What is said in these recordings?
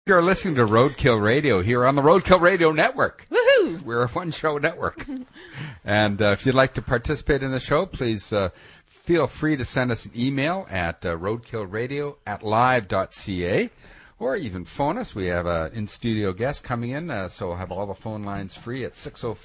You're listening to Roadkill Radio here on the Roadkill Radio Network. Woohoo! We're a one-show network. And if you'd like to participate in the show, please feel free to send us an email at roadkillradio@live.ca, or even phone us. We have an in-studio guest coming in, so we'll have all the phone lines free at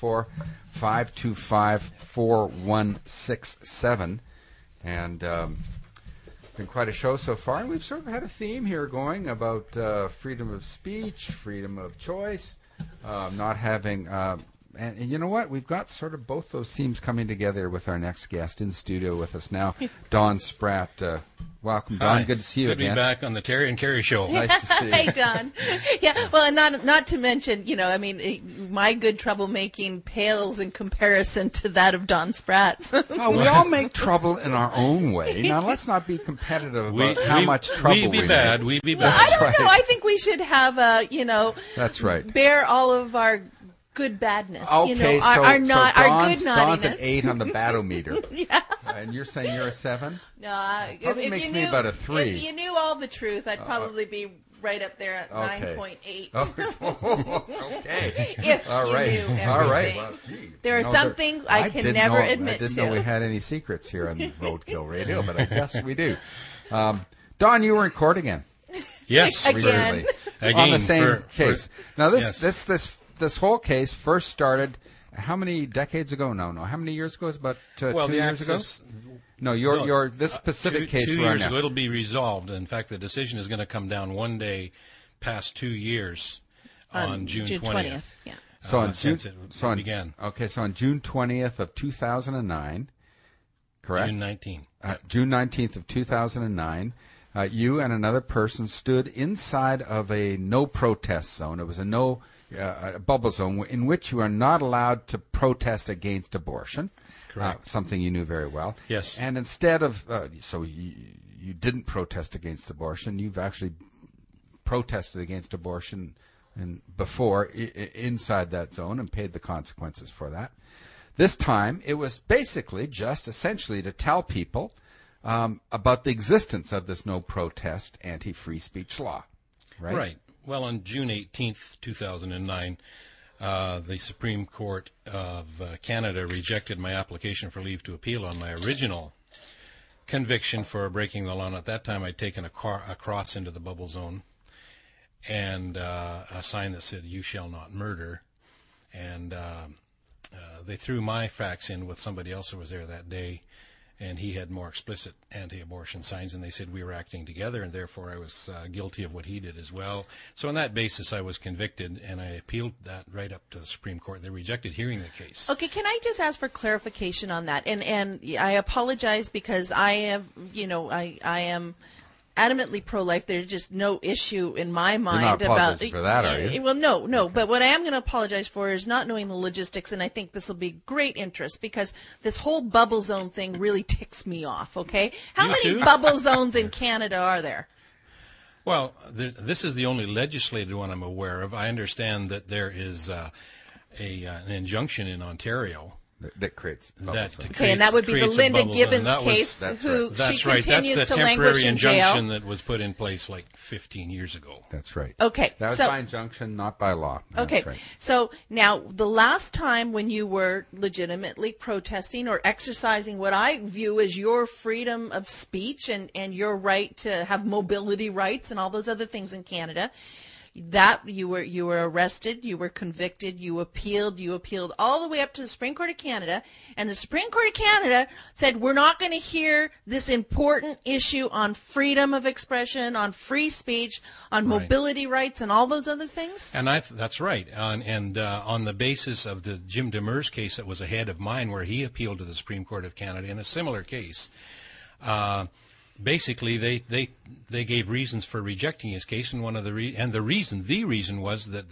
604-525-4167. And been quite a show so far, and we've sort of had a theme here going about freedom of speech, freedom of choice, not having... And you know what? We've got sort of both those themes coming together with our next guest in studio with us now, Don Spratt. Welcome, Don. Hi. Good to see you again. Good to be back on the Terry and Kerry show. Nice to see you. Hey, Don. Yeah, well, and not to mention, my good troublemaking pales in comparison to that of Don Spratt's. Oh, we all make trouble in our own way. Now, let's not be competitive about how much trouble we make. We be bad. Well, I don't know. I think we should have That's right. bear all of our good badness. Okay, our so good Don's naughtiness. an 8 on the badometer. Yeah. And you're saying you're a 7? No, Probably makes me about a 3. If you knew all the truth, I'd probably be right up there at 9.8. Okay. If All you right. knew everything. All right. Well, gee. There are some things I can never admit to. I didn't know we had any secrets here on Roadkill Radio, but I guess we do. Don, you were in court again. Yes. Again. On the same case. Now, yes. This whole case first started how many decades ago? No. How many years ago? It was about 2 years ago? No, your this specific case. 2 years years ago, it'll be resolved. In fact, the decision is going to come down one day past 2 years on June 20th. Yeah. So on June, since it began. Okay, so on June 20th of 2009, correct? June 19th. June 19th of 2009, you and another person stood inside of a no protest zone. It was a bubble zone in which you are not allowed to protest against abortion. Correct. Something you knew very well. Yes. And instead of, so you didn't protest against abortion, you've actually protested against abortion before inside that zone and paid the consequences for that. This time, it was basically just essentially to tell people about the existence of this no protest anti-free speech law. Right? Right. Well, on June 18th, 2009, the Supreme Court of Canada rejected my application for leave to appeal on my original conviction for breaking the law. And at that time, I'd taken a cross into the bubble zone and a sign that said, "You shall not murder." And they threw my facts in with somebody else who was there that day, and he had more explicit anti-abortion signs, and they said we were acting together, and therefore I was guilty of what he did as well. So on that basis, I was convicted, and I appealed that right up to the Supreme Court. They rejected hearing the case. Okay, can I just ask for clarification on that? And I apologize because I am adamantly pro-life. There's just no issue in my mind You're not apologizing for that, are you? Well, no. But what I am going to apologize for is not knowing the logistics, and I think this will be great interest because this whole bubble zone thing really ticks me off. Okay, how many bubble zones in Canada are there? Well, this is the only legislated one I'm aware of. I understand that there is an injunction in Ontario. That creates okay, and that would be the Linda Gibbons case, who she continues to languish in jail. That's the temporary injunction that was put in place like 15 years ago. That's right. Okay, that was by injunction, not by law. Okay, right. So now the last time when you were legitimately protesting or exercising what I view as your freedom of speech and your right to have mobility rights and all those other things in Canada, that you were arrested, you were convicted, you appealed all the way up to the Supreme Court of Canada, and the Supreme Court of Canada said we're not going to hear this important issue on freedom of expression, on free speech, on mobility rights, and all those other things. And that's right. On the basis of the Jim Demers case that was ahead of mine, where he appealed to the Supreme Court of Canada in a similar case. Basically, they gave reasons for rejecting his case, and the reason was that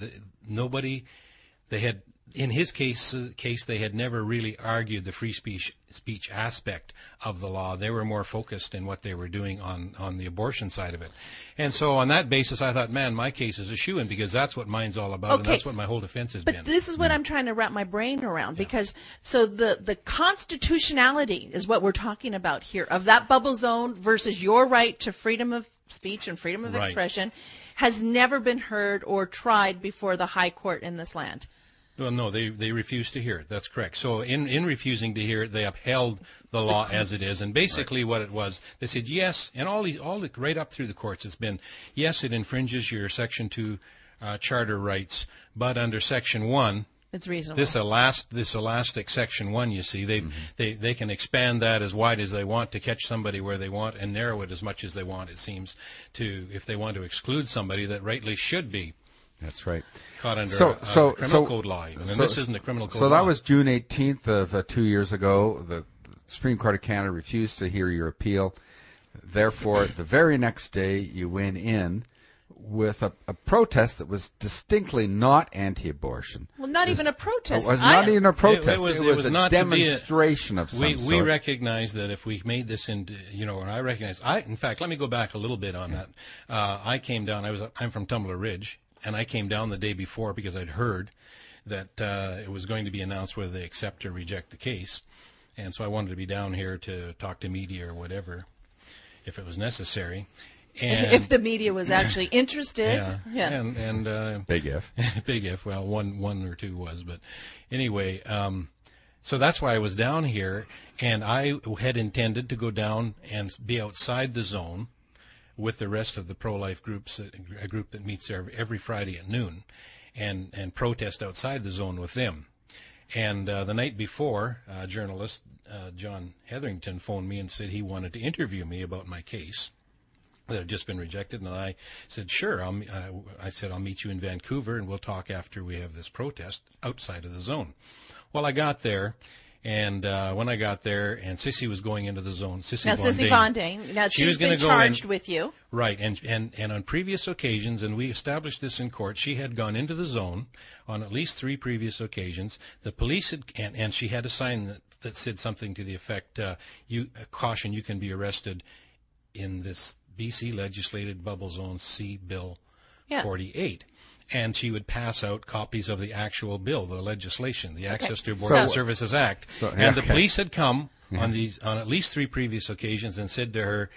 in his case they had never really argued the free speech aspect of the law. They were more focused in what they were doing on the abortion side of it. And so on that basis, I thought, man, my case is a shoo-in because that's what mine's all about, and that's what my whole defense has been. But this is what I'm trying to wrap my brain around, because so the constitutionality is what we're talking about here, of that bubble zone versus your right to freedom of speech and freedom of expression. has never been heard or tried before the high court in this land. Well, no, they refused to hear it. That's correct. So in refusing to hear it, they upheld the law as it is. And basically what it was, they said, yes, and all right up through the courts, it's been, yes, it infringes your Section 2 charter rights, but under Section 1, it's reasonable. this elastic Section 1, you see, they can expand that as wide as they want to catch somebody where they want and narrow it as much as they want, it seems, to if they want to exclude somebody that rightly should be. That's right. Caught under a criminal code law, even. And this isn't a criminal code law. So that was June 18th of 2 years ago. The Supreme Court of Canada refused to hear your appeal. Therefore, the very next day, you went in with a protest that was distinctly not anti-abortion. Well, not even a protest. It was not even a protest. It was a not to be demonstration of some sort. We recognize that if we made this into, and I recognize, in fact, let me go back a little bit on that. I came down, I'm from Tumbler Ridge, and I came down the day before because I'd heard that it was going to be announced whether they accept or reject the case. And so I wanted to be down here to talk to media or whatever, if it was necessary. And if the media was actually interested. Yeah. And big if. Big if. Well, one or two was. But anyway, so that's why I was down here. And I had intended to go down and be outside the zone with the rest of the pro-life groups, a group that meets there every Friday at noon, and protest outside the zone with them. And the night before, journalist John Hetherington phoned me and said he wanted to interview me about my case that had just been rejected, and I said, sure. I said, I'll meet you in Vancouver, and we'll talk after we have this protest outside of the zone. Well, I got there. And when I got there, and Sissy was going into the zone, Sissy Von Dane. Now she's been charged with you, right? And on previous occasions, and we established this in court, she had gone into the zone on at least 3 previous occasions. The police had, and she had a sign that said something to the effect, "Caution, you can be arrested in this BC legislated bubble zone C Bill 48." And she would pass out copies of the actual bill, the legislation, the Access to Abortion Services Act. And the police had come on at least 3 previous occasions and said to her,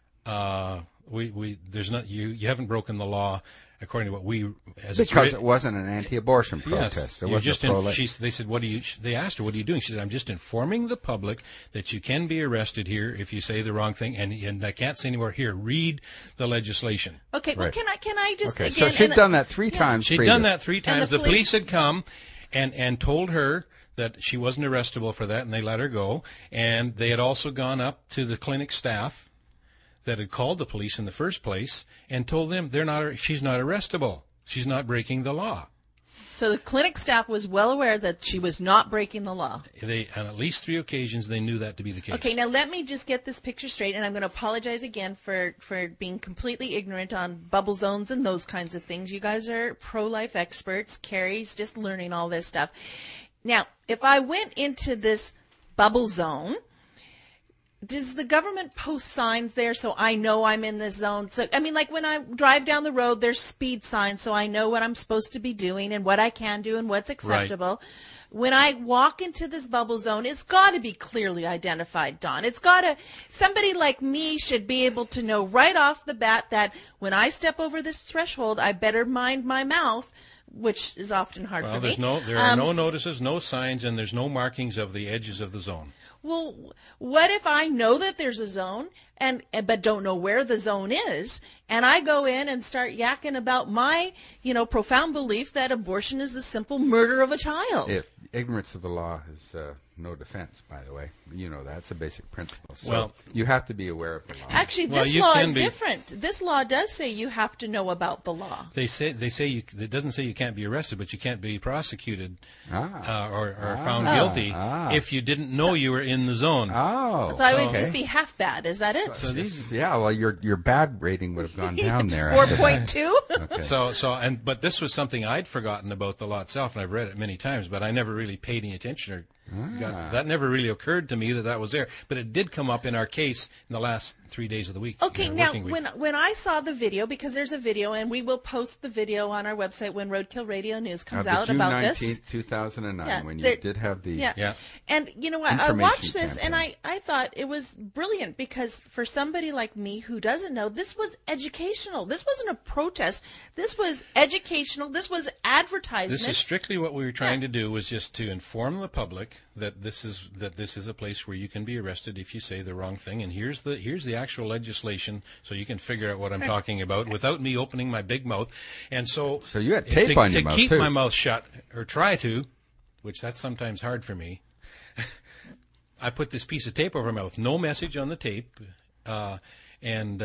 "There's not you haven't broken the law according to what we because it wasn't an anti-abortion protest. Yes, it wasn't they said, they asked her, what are you doing? She said, I'm just informing the public that you can be arrested here if you say the wrong thing, and I can't say anywhere here. Read the legislation. Okay, well, can I just again? So she'd done that 3 times. She'd done that 3 times. The police had come and told her that she wasn't arrestable for that, and they let her go. And they had also gone up to the clinic staff that had called the police in the first place and told them she's not arrestable. She's not breaking the law. So the clinic staff was well aware that she was not breaking the law. On at least 3 occasions, they knew that to be the case. Okay, now let me just get this picture straight, and I'm going to apologize again for being completely ignorant on bubble zones and those kinds of things. You guys are pro-life experts. Carrie's just learning all this stuff. Now, if I went into this bubble zone, does the government post signs there so I know I'm in this zone? So, I mean, like when I drive down the road, there's speed signs so I know what I'm supposed to be doing and what I can do and what's acceptable. Right. When I walk into this bubble zone, it's got to be clearly identified, Don. Somebody like me should be able to know right off the bat that when I step over this threshold, I better mind my mouth, which is often hard for me. There are no notices, no signs, and there's no markings of the edges of the zone. Well, what if I know that there's a zone but don't know where the zone is, and I go in and start yakking about my, profound belief that abortion is the simple murder of a child? Ignorance of the law is no defense, by the way. That's a basic principle. So well, you have to be aware of the law. Actually, this law is different. This law does say you have to know about the law. They say it doesn't say you can't be arrested, but you can't be prosecuted or found guilty if you didn't know you were in the zone. So I would just be half bad. Is that it? Well, your bad rating would have gone down there. 4.2. Okay. But this was something I'd forgotten about the law itself, and I've read it many times, but I never really paid any attention that never really occurred to me that was there. But it did come up in our case in the last 3 days of the week. Okay, now working week. when I saw the video, because there's a video, and we will post the video on our website when Roadkill Radio News comes out June about 19th, this. 2009, Yeah, when there- you did have the... Yeah. And you know what? I Information watched this and campaign. I thought it was brilliant because for somebody like me who doesn't know, this was educational. This wasn't a protest. This was educational. This was advertisement. This is strictly what we were trying to do, was just to inform the public that this is a place where you can be arrested if you say the wrong thing, and here's the actual legislation, so you can figure out what I'm talking about without me opening my big mouth. And so you had tape on your mouth, to keep too. my mouth shut, or try to, which that's sometimes hard for me. I put this piece of tape over my mouth, no message on the tape, and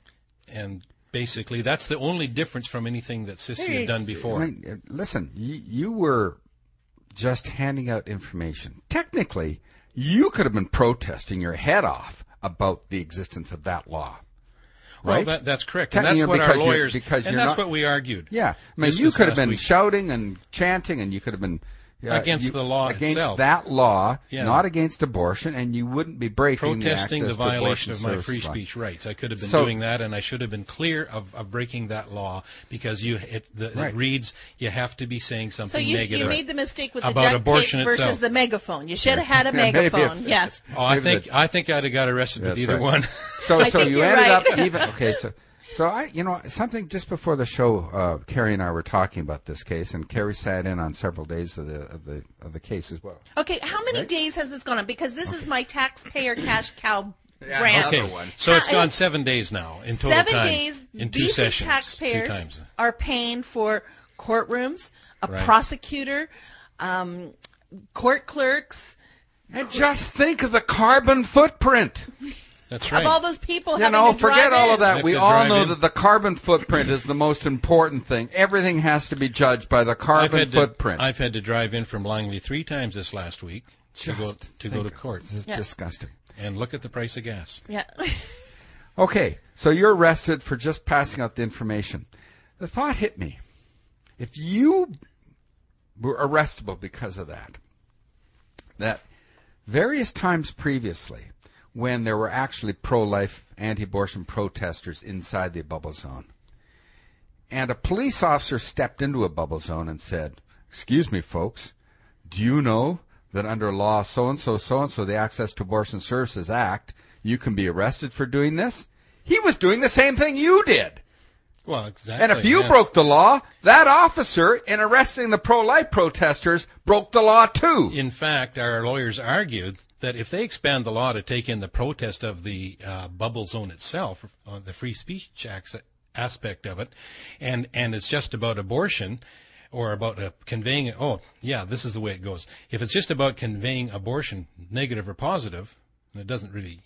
basically that's the only difference from anything that Sissy had done before. I mean, listen, you were just handing out information. Technically, you could have been protesting your head off about the existence of that law. Right? Well, that's correct, and Technically, that's what our because you're- lawyers, because and you're that's not- what we argued. Yeah. I mean, Just you this could have last been week. shouting and chanting, and you could have been... Against the law against itself. that law, Yeah. not against abortion, and you wouldn't be breaking Protesting the the access to violation abortion of my services free law. speech rights. I could have been So- doing that, and I should have been clear of breaking that law, because it Right. reads you have to be saying so something you negative. made the mistake with the about duct abortion tape versus itself. the megaphone. You should have had a Maybe megaphone. if- Yes. Oh, I Maybe think I'd have got arrested with That's either right. one. So I think you you're ended right. up even okay. So I, something just before the show, Carrie and I were talking about this case, and Carrie sat in on several days of the case as well. Okay, how many days has this gone on? Because this is my taxpayer cash cow Yeah, rant. okay. Okay, one. so it's How- gone 7 days now in total 7 time. days, in 2 decent sessions, 2 taxpayers times. are paying for courtrooms, a Right. prosecutor, court clerks, And just think of the carbon footprint. That's right. of all those people You having know, to drive forget all in. of that. Have We to all drive know in. that the carbon footprint is the most important thing. Everything has to be judged by the carbon footprint. I've had to drive in from Langley 3 times this last week to go Just to go to think. court, This is Yeah. disgusting. and look at the price of gas. Yeah. Okay, so you're arrested for just passing out the information. The thought hit me. If you were arrestable because of that various times previously, when there were actually pro-life, anti-abortion protesters inside the bubble zone, and a police officer stepped into a bubble zone and said, "Excuse me, folks, do you know that under law so-and-so, the Access to Abortion Services Act, you can be arrested for doing this?" He was doing the same thing you did. Well, exactly. And if you yes. broke the law, that officer, in arresting the pro-life protesters, broke the law too. In fact, our lawyers argued that if they expand the law to take in the protest of the bubble zone itself, the free speech aspect of it, and it's just about abortion or about conveying, this is the way it goes. If it's just about conveying abortion, negative or positive, and it doesn't really,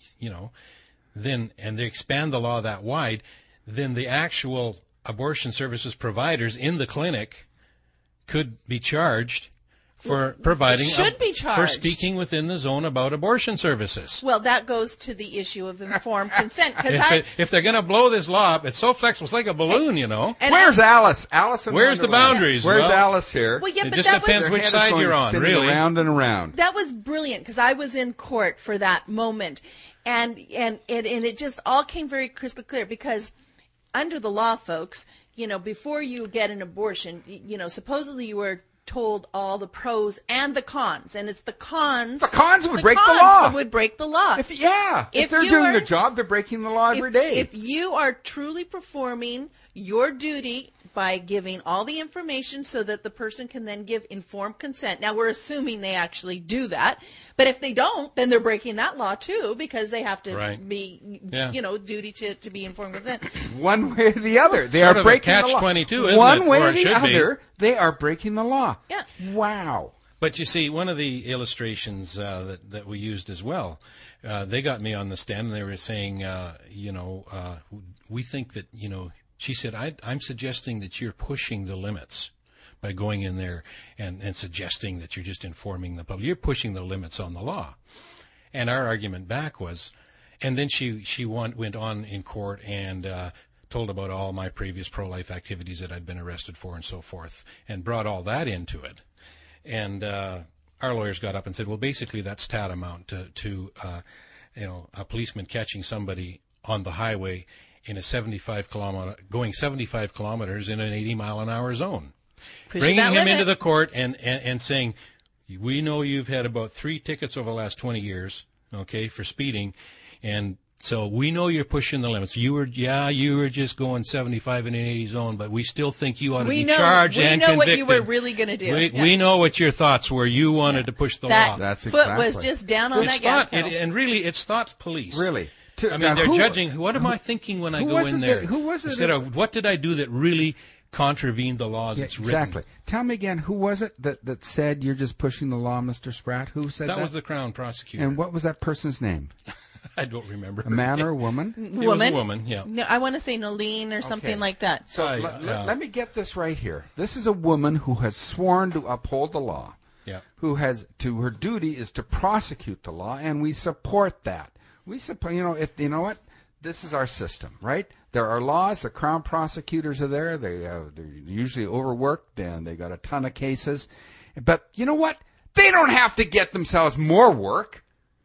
then, and they expand the law that wide, then the actual abortion services providers in the clinic could be charged for providing Should be charged. for speaking within the zone about abortion services. Well, that goes to the issue of informed consent. Because If they're going to blow this law up, it's so flexible, it's like a balloon, and Where's Alice? Alice in Where's the Wonderland. boundaries? Where's Well, Alice here? Well, yeah, It but just that depends was Her which head is side going you're on, spinning really. around and around. that was brilliant because I was in court for that moment, and it just all came very crystal clear because under the law, folks, before you get an abortion, supposedly you were told all the pros and the cons, and it's the cons. The cons would the break the cons law. that would break the law. If If they're you doing are- their job, they're breaking the law every day. If you are truly performing your duty by giving all the information so that the person can then give informed consent. Now, we're assuming they actually do that. But if they don't, then they're breaking that law, too, because they have to Right. be, Yeah. duty to be informed consent. One way or the other, they Sort are of a breaking the law. catch-22, isn't One it? way Or or it the should be. other, they are breaking the law. Yeah. Wow. But you see, one of the illustrations that we used as well, they got me on the stand and they were saying, we think that, she said, I'm suggesting that you're pushing the limits by going in there and suggesting that you're just informing the public. You're pushing the limits on the law. And our argument back was, and then she went on in court and told about all my previous pro-life activities that I'd been arrested for and so forth, and brought all that into it. And our lawyers got up and said, well, basically that's tantamount to a policeman catching somebody on the highway in a 75 kilometers in an 80 mile an hour zone. Bringing him into the court and saying, we know you've had about 3 tickets over the last 20 years, okay, for speeding, and so we know you're pushing the limits. You were just going 75 in an 80 zone, but we still think you ought to be charged and convicted. We know what you were really going to do. We know what your thoughts were. You wanted to push the law. That's foot was just down on that gas pedal. And really, it's thought police. Really? I mean, they're judging. What am I thinking when I go in there? Who was it? Instead of what did I do that really contravened the laws that's written? Exactly. Tell me again, who was it that said you're just pushing the law, Mr. Spratt? Who said that? That was the Crown prosecutor. And what was that person's name? I don't remember. A man or a woman? It was a woman, yeah. No, I want to say Nalene or something like that. So let me get this right here. This is a woman who has sworn to uphold the law. Yeah. Who has her duty is to prosecute the law, and we support that. We support. What? This is our system, right? There are laws. The Crown prosecutors are there. They're usually overworked, and they got a ton of cases. But you know what? They don't have to get themselves more work.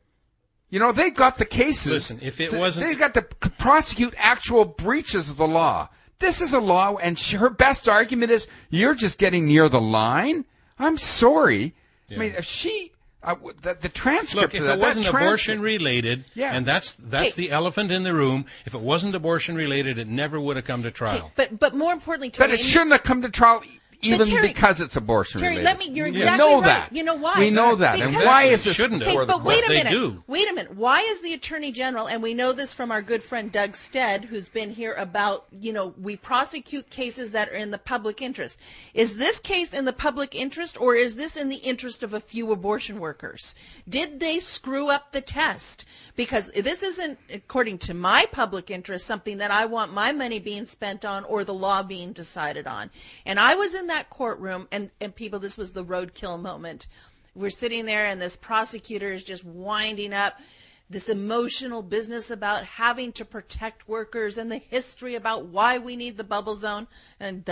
They got the cases. Listen, if it wasn't... They got to prosecute actual breaches of the law. This is a law, and her best argument is, you're just getting near the line? I'm sorry. Yeah. I mean, if she... the transcript... Look, if it wasn't abortion-related, and that's the elephant in the room, if it wasn't abortion-related, it never would have come to trial. But more importantly, Terry... But it shouldn't have come to trial... Even because it's abortion-related. Terry, you're exactly know right. That. You know why? We know that. Because and why is this shouldn't okay, but wait a minute. Do. Wait a minute. Why is the Attorney General, and we know this from our good friend Doug Stead, who's been here about, we prosecute cases that are in the public interest. Is this case in the public interest, or is this in the interest of a few abortion workers? Did they screw up the test? Because this isn't, according to my public interest, something that I want my money being spent on or the law being decided on. And I was in that courtroom, and people, this was the roadkill moment. We're sitting there, and this prosecutor is just winding up this emotional business about having to protect workers and the history about why we need the bubble zone. And,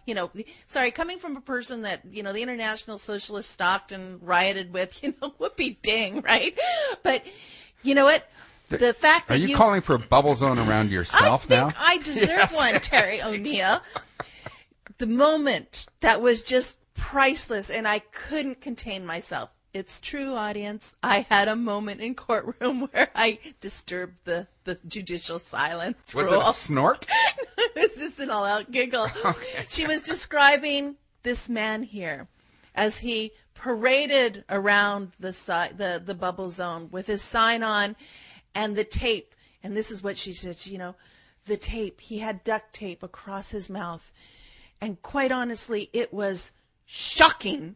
coming from a person that, the International Socialist stalked and rioted with, whoopee ding, right? But you know what? The fact that Are you calling for a bubble zone around yourself now? I think I deserve one, Terry O'Neill. The moment that was just priceless, and I couldn't contain myself. It's true, audience. I had a moment in courtroom where I disturbed the judicial silence rule. Was it a snort? It was just an all-out giggle. Okay. She was describing this man here as he paraded around the bubble zone with his sign on and the tape. And this is what she said, the tape. He had duct tape across his mouth. And quite honestly, it was shocking.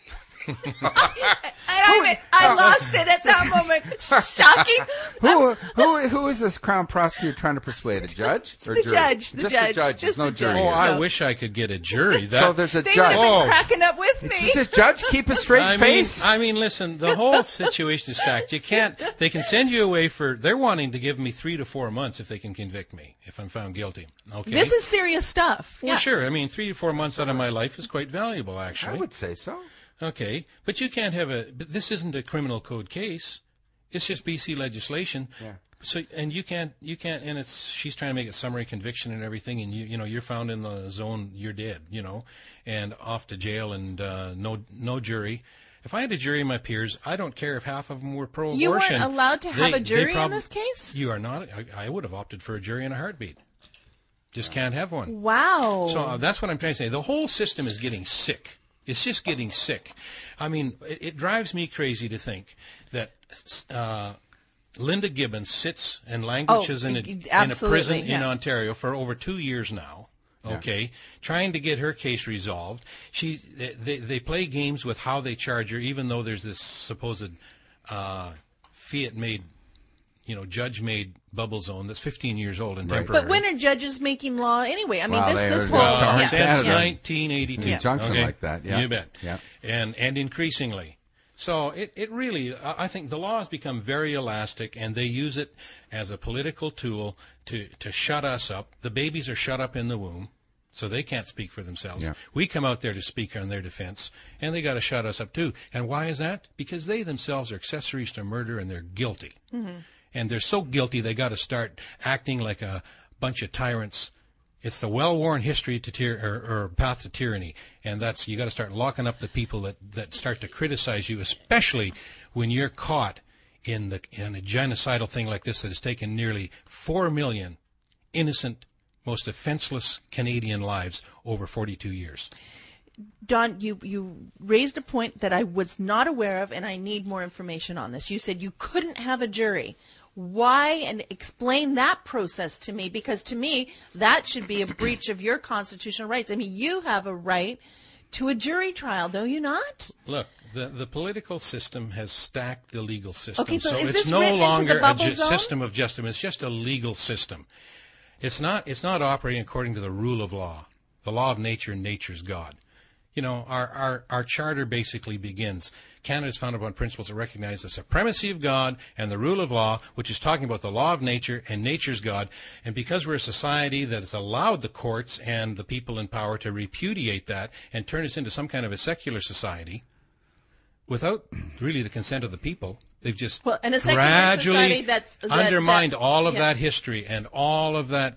I lost it at that moment. Shocking. Who is this Crown prosecutor trying to persuade? A judge or the jury? Judge. Just the judge. There's no jury. Oh, I wish I could get a jury. So there's a they judge. They would have been cracking up with me. Does this judge keep a straight face? I mean, listen, the whole situation is stacked. They can send you away they're wanting to give me 3 to 4 months if they can convict me, if I'm found guilty. Okay. This is serious stuff. Well, sure. I mean, 3 to 4 months out of my life is quite valuable, actually. I would say so. Okay, but you can't have but this isn't a criminal code case. It's just BC legislation. Yeah. So, and you can't, and she's trying to make it summary conviction and everything, and you're found in the zone, you're dead, and off to jail and no jury. If I had a jury of my peers, I don't care if half of them were pro-abortion. You weren't allowed to have a jury in this case? You are not. I would have opted for a jury in a heartbeat. Just can't have one. Wow. So that's what I'm trying to say. The whole system is getting sick. It's just getting sick. I mean, it drives me crazy to think that Linda Gibbons sits and languishes in a prison in Ontario for over 2 years now, okay, trying to get her case resolved. They play games with how they charge her, even though there's this supposed fiat-made, judge-made bubble zone that's 15 years old and temporary. But when are judges making law anyway? I mean, this whole... since 1982. Injunction like that, yeah. You bet. Yeah. And increasingly. So it really, I think the law has become very elastic, and they use it as a political tool to shut us up. The babies are shut up in the womb, so they can't speak for themselves. Yeah. We come out there to speak on their defense, and they got to shut us up too. And why is that? Because they themselves are accessories to murder, and they're guilty. Mm-hmm. and they're so guilty they got to start acting like a bunch of tyrants. It's the well-worn history to or path to tyranny, and that's you got to start locking up the people that start to criticize you, especially when you're caught in a genocidal thing like this that has taken nearly 4 million innocent, most defenseless Canadian lives over 42 years. Don, you raised a point that I was not aware of, and I need more information on this. You said you couldn't have a jury. Why? And explain that process to me, because to me, that should be a breach of your constitutional rights. I mean, you have a right to a jury trial, do you not? Look, the political system has stacked the legal system. Okay, so is it's this no written into longer the bubble zone? System of justice. It's just a legal system. It's not operating according to the rule of law, the law of nature, and nature's God. You know, our charter basically begins, Canada is founded upon principles that recognize the supremacy of God and the rule of law, which is talking about the law of nature and nature's God. And because we're a society that has allowed the courts and the people in power to repudiate that and turn us into some kind of a secular society without really the consent of the people, they've just gradually undermined all of that history and all of that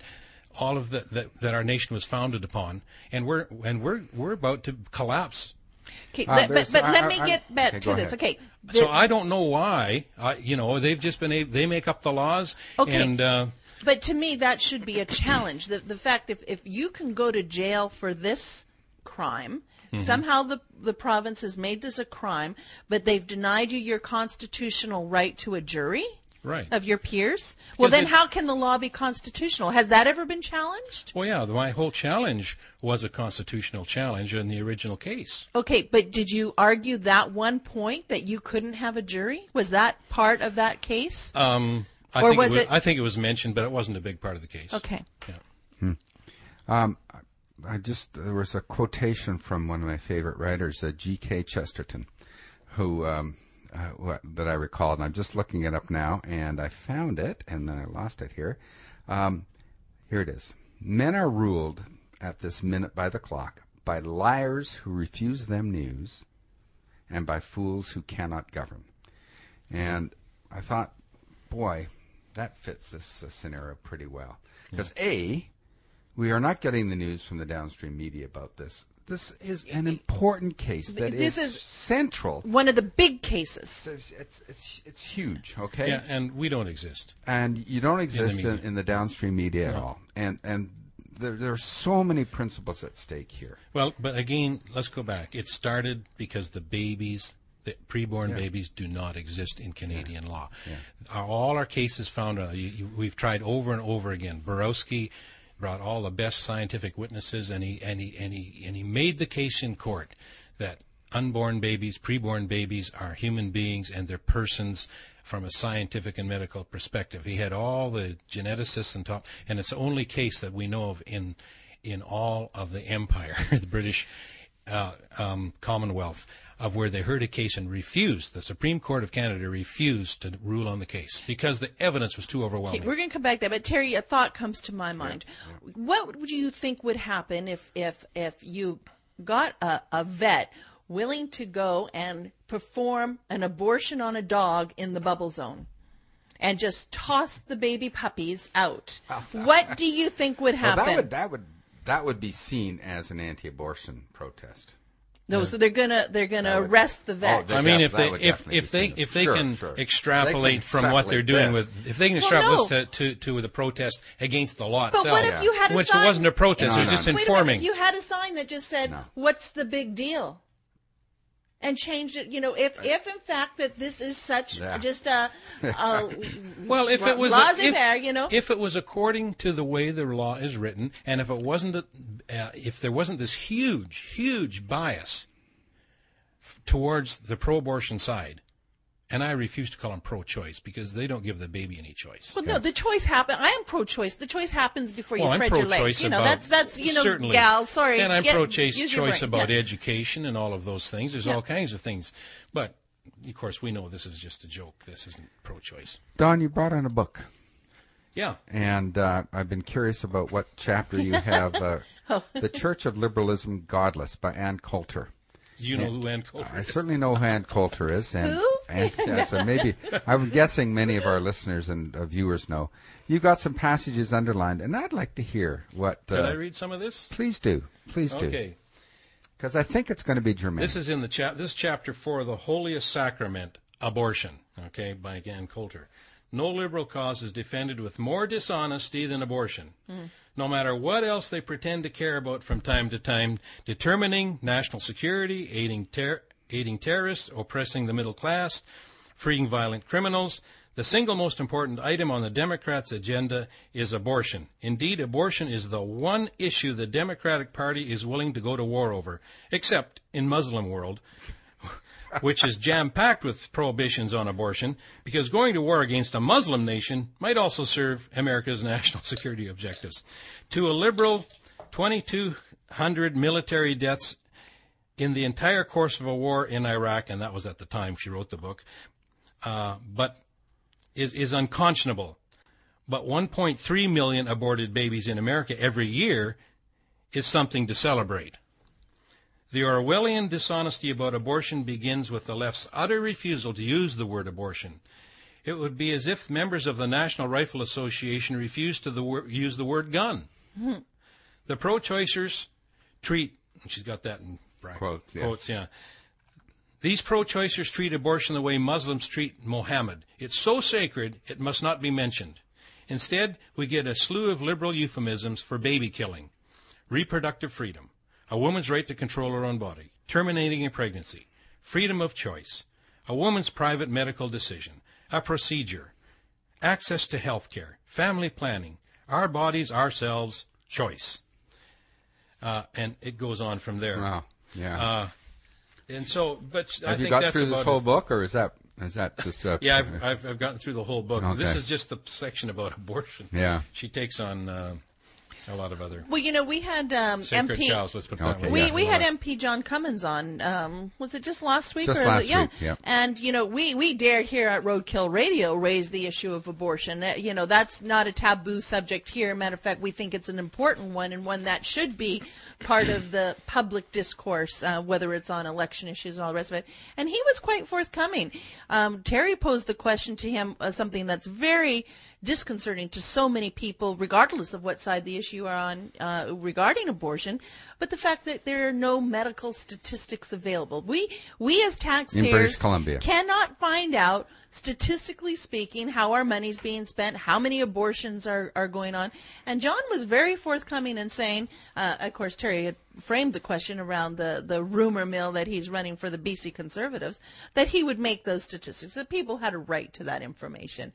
our nation was founded upon, and we're about to collapse. Okay, but let me get back to this. Okay, so I don't know why. They've just they make up the laws. Okay, and but to me that should be a challenge. The fact if you can go to jail for this crime. Mm-hmm. Somehow the province has made this a crime, but they've denied you your constitutional right to a jury. Right. Of your peers? Well, then how can the law be constitutional? Has that ever been challenged? Well, yeah, my whole challenge was a constitutional challenge in the original case. Okay, but did you argue that one point that you couldn't have a jury? Was that part of that case? I think it was mentioned, but it wasn't a big part of the case. Okay. Yeah. There was a quotation from one of my favorite writers, G.K. Chesterton, who that I recalled, and I'm just looking it up now, and I found it, and then I lost it here. Here it is. Men are ruled at this minute by the clock, by liars who refuse them news, and by fools who cannot govern. And I thought, boy, that fits this scenario pretty well. Because we are not getting the news from the downstream media about this. This is an important case that is central. One of the big cases. It's huge, okay? Yeah, and we don't exist. And you don't exist in the downstream media at all. And there are so many principles at stake here. Well, but again, let's go back. It started because the preborn babies do not exist in Canadian law. Yeah. All our cases found, we've tried over and over again. Borowski brought all the best scientific witnesses, and he made the case in court that unborn babies, preborn babies, are human beings and they're persons from a scientific and medical perspective. He had all the geneticists and it's the only case that we know of in all of the empire, the British Commonwealth, of where they heard a case and refused. The Supreme Court of Canada refused to rule on the case because the evidence was too overwhelming. Okay, we're going to come back to that, but Terry, a thought comes to my mind. Yeah. What would you think would happen if you got a vet willing to go and perform an abortion on a dog in the bubble zone and just toss the baby puppies out? What do you think would happen? Well, that would be seen as an anti-abortion protest. No, so they're gonna arrest the vet. I mean, if they can extrapolate from what they're doing if they can extrapolate to the protest against the law itself, what if you had which wasn't a protest, it was just informing. If you had a sign that just said, "What's the big deal?" and changed it, if in fact that this is such just a well, if it was laissez-faire, if it was according to the way the law is written, and if it wasn't if there wasn't this huge bias towards the pro-abortion side, and I refuse to call them pro-choice because they don't give the baby any choice. Well, no, the choice happens. I am pro-choice. The choice happens before you spread your legs. That's certainly, gal. Sorry, and I'm pro-choice about education and all of those things. There's all kinds of things, but of course we know this is just a joke. This isn't pro-choice. Don, you brought in a book. Yeah, and I've been curious about what chapter you have. The Church of Liberalism Godless by Ann Coulter. Do you know who Ann Coulter is? I certainly know who Ann Coulter is. And who? So maybe, I'm guessing many of our listeners and viewers know. You've got some passages underlined, and I'd like to hear what... Can I read some of this? Please do. Please do. Okay. Because I think it's going to be germane. This is in the this chapter 4, The Holiest Sacrament, Abortion, okay, by Ann Coulter. No liberal cause is defended with more dishonesty than abortion. No matter what else they pretend to care about from time to time, determining national security, aiding terrorists, oppressing the middle class, freeing violent criminals, the single most important item on the Democrats' agenda is abortion. Indeed, abortion is the one issue the Democratic Party is willing to go to war over, except in Muslim world, which is jam-packed with prohibitions on abortion, because going to war against a Muslim nation might also serve America's national security objectives. To a liberal, 2,200 military deaths in the entire course of a war in Iraq, and that was at the time she wrote the book, but is unconscionable. But 1.3 million aborted babies in America every year is something to celebrate. The Orwellian dishonesty about abortion begins with the left's utter refusal to use the word abortion. It would be as if members of the National Rifle Association refused to use the word gun. The pro-choicers treat, and she's got that in brackets, quotes, yeah. These pro-choicers treat abortion the way Muslims treat Mohammed. It's so sacred, it must not be mentioned. Instead, we get a slew of liberal euphemisms for baby killing, reproductive freedom, a woman's right to control her own body, terminating a pregnancy, freedom of choice, a woman's private medical decision, a procedure, access to health care, family planning, our bodies, ourselves, choice. And it goes on from there. Wow. Yeah. And so, but I have think you got that's through this about whole book, or is that just? Yeah, I've gotten through the whole book. Okay. This is just the section about abortion. Yeah. She takes on a lot of other. Well, we had sacred MP. cows. Let's put it that Okay. way. We had MP John Cummins on. Was it just last week? Just or last yeah. week, yeah. And we dared here at Roadkill Radio raise the issue of abortion. That's not a taboo subject here. Matter of fact, we think it's an important one and one that should be part of the public discourse, whether it's on election issues and all the rest of it. And he was quite forthcoming. Terry posed the question to him, something that's very disconcerting to so many people, regardless of what side the issue are on regarding abortion, but the fact that there are no medical statistics available. We as taxpayers In British Columbia. cannot find out, statistically speaking, how our money's being spent, how many abortions are going on. And John was very forthcoming in saying, of course, Terry had framed the question around the rumor mill that he's running for the BC Conservatives, that he would make those statistics, that people had a right to that information.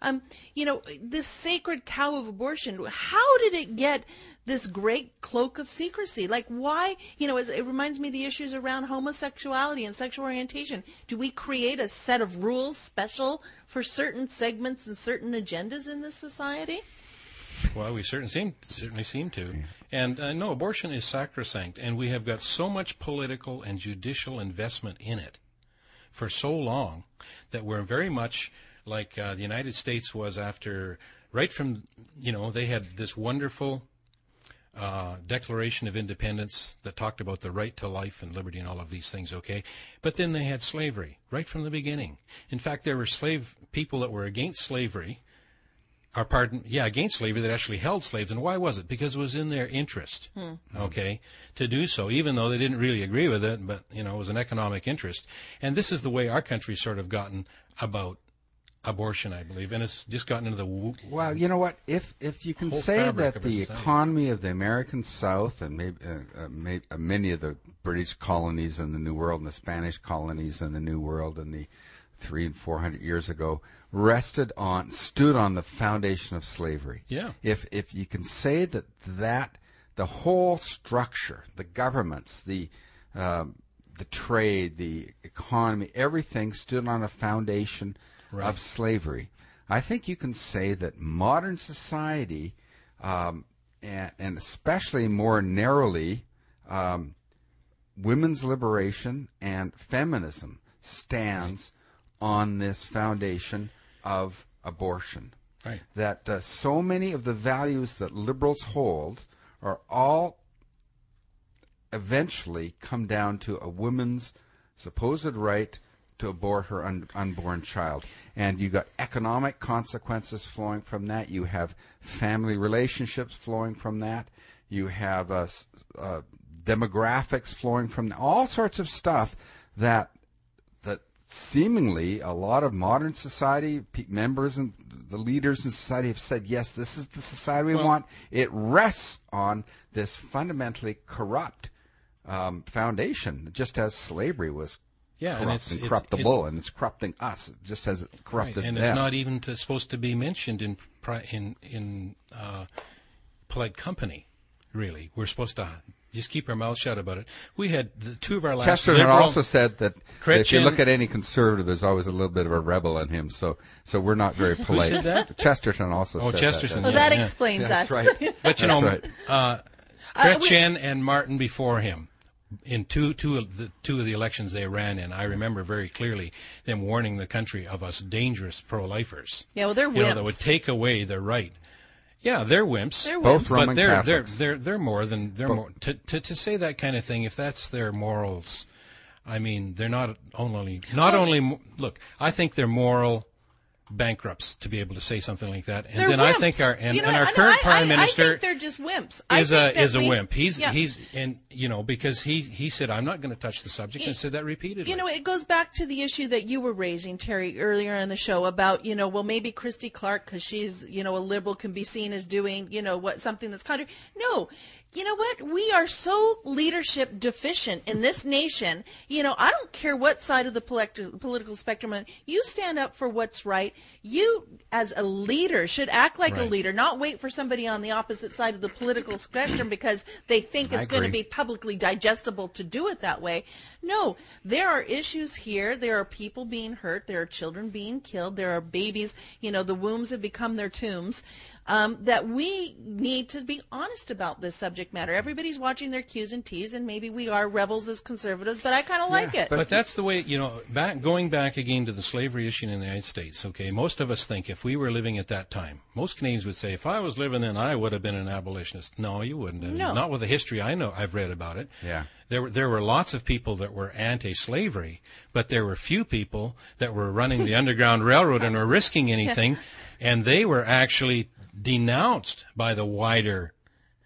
This sacred cow of abortion, how did it get this great cloak of secrecy? Like, why, it reminds me of the issues around homosexuality and sexual orientation. Do we create a set of rules special for certain segments and certain agendas in this society? Well, we certainly seem to. And no, abortion is sacrosanct, and we have got so much political and judicial investment in it for so long that we're very much like the United States was after, right from, they had this wonderful Declaration of Independence that talked about the right to life and liberty and all of these things, okay? But then they had slavery right from the beginning. In fact, there were slave people that were against slavery, against slavery, that actually held slaves. And why was it? Because it was in their interest, okay, to do so, even though they didn't really agree with it, but, it was an economic interest. And this is the way our country's sort of gotten about abortion, I believe, and it's just gotten into the Well, you know what? If you can say fabric that of our the society. economy of the American South and maybe many of the British colonies in the New World and the Spanish colonies in the New World and the 300 and 400 years ago stood on the foundation of slavery. Yeah. If you can say that the whole structure, the governments, the trade, the economy, everything stood on a foundation of slavery, I think you can say that modern society, and especially more narrowly, women's liberation and feminism stands on this foundation of abortion. Right. That so many of the values that liberals hold are all eventually come down to a woman's supposed right to abort her unborn child. And you got economic consequences flowing from that. You have family relationships flowing from that. You have demographics flowing from that. All sorts of stuff that seemingly a lot of modern society members and the leaders in society have said, yes, this is the society we want. It rests on this fundamentally corrupt foundation, just as slavery was corrupt and corruptible, and it's corrupting us, just as it's corrupted right. And them. it's not even supposed to be mentioned in polite company, really. We're supposed to just keep our mouths shut about it. We had two of our last Chesterton also said that if you Chrétien- look at any conservative, there's always a little bit of a rebel in him. So we're not very polite. said that? Chesterton also said Chesterton, that. Well, yeah, that yeah. explains That's us. right. But you That's know, right. Chrétien and Martin before him, in two of the elections they ran in, I remember very clearly them warning the country of us dangerous pro-lifers. Yeah, well, they're You know, wimps. that would take away their right. Yeah, they're wimps. They're Both wimps. Roman But they're Catholics. more than more to say that kind of thing. If that's their morals, I mean, they're not only look. I think they're moral bankrupts to be able to say something like that. And They're then wimps. I think our You know what? current prime I minister think they're just wimps. is a wimp. Yeah. He's and you know, because he said, I'm not going to touch the subject, and said that repeatedly. You know, it goes back to the issue that you were raising, Terry, earlier in the show about, you know, well, maybe Christy Clark, because she's, you know, a liberal, can be seen as doing, you know, something that's contrary. No. You know what? We are so leadership deficient in this nation. You know, I don't care what side of the political spectrum you stand up for what's right. You, as a leader, should act like a Right. leader, not wait for somebody on the opposite side of the political spectrum because they think it's going to agree. be publicly digestible to do it that way. No, there are issues here. There are people being hurt. There are children being killed. There are babies. You know, the wombs have become their tombs. That we need to be honest about this subject matter. Everybody's watching their Q's and T's, and maybe we are rebels as conservatives, but I kind of like it. But that's the way, you know, going back again to the slavery issue in the United States, okay, most of us think if we were living at that time, most Canadians would say, if I was living then, I would have been an abolitionist. No, you wouldn't have. No. Not with the history I've read about it. Yeah. There were lots of people that were anti-slavery, but there were few people that were running the Underground Railroad and were risking anything, and they were actually denounced by the wider